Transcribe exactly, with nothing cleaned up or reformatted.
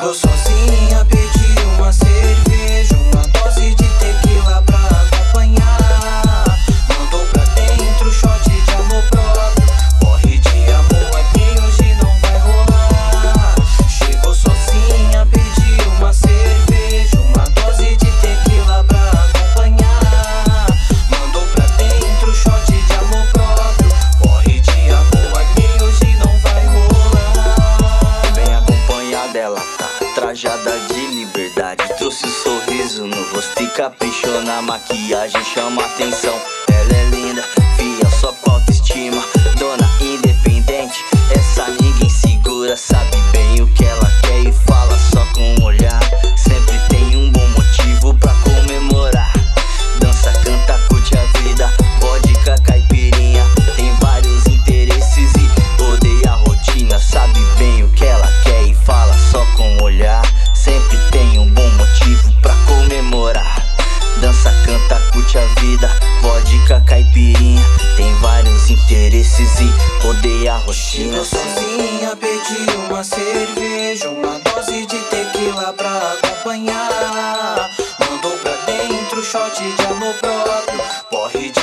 Chegou sozinha, pediu uma cerveja, uma dose de tequila pra acompanhar. Mandou pra dentro shot de amor próprio. Porre de amor aqui hoje não vai rolar. Chegou sozinha, pediu uma cerveja, uma dose de tequila pra acompanhar. Mandou pra dentro shot de amor próprio. Porre de amor aqui hoje não vai rolar. Bem acompanhada ela tá, trajada de liberdade. Trouxe um sorriso no rosto e caprichou na maquiagem, chama atenção. Ela é linda, fia, só com autoestima. Dona independente, essa ninguém segura. Sabe bem o que ela quer e fala só com um olhar. Sempre tem um bom motivo pra comemorar. Dança, canta, curte a vida, vodka, caipirinha. Tem vários interesses e odeia a rotina. Sabe bem o que ela quer e fala só com um olhar. Sempre tem um bom motivo pra comemorar. Dança, canta, curte a vida, vodka, caipirinha. Tem vários interesses e odeia a rotina. Chegou sozinha, pediu uma cerveja, uma dose de tequila pra acompanhar. Mandou pra dentro shot de amor próprio. Porre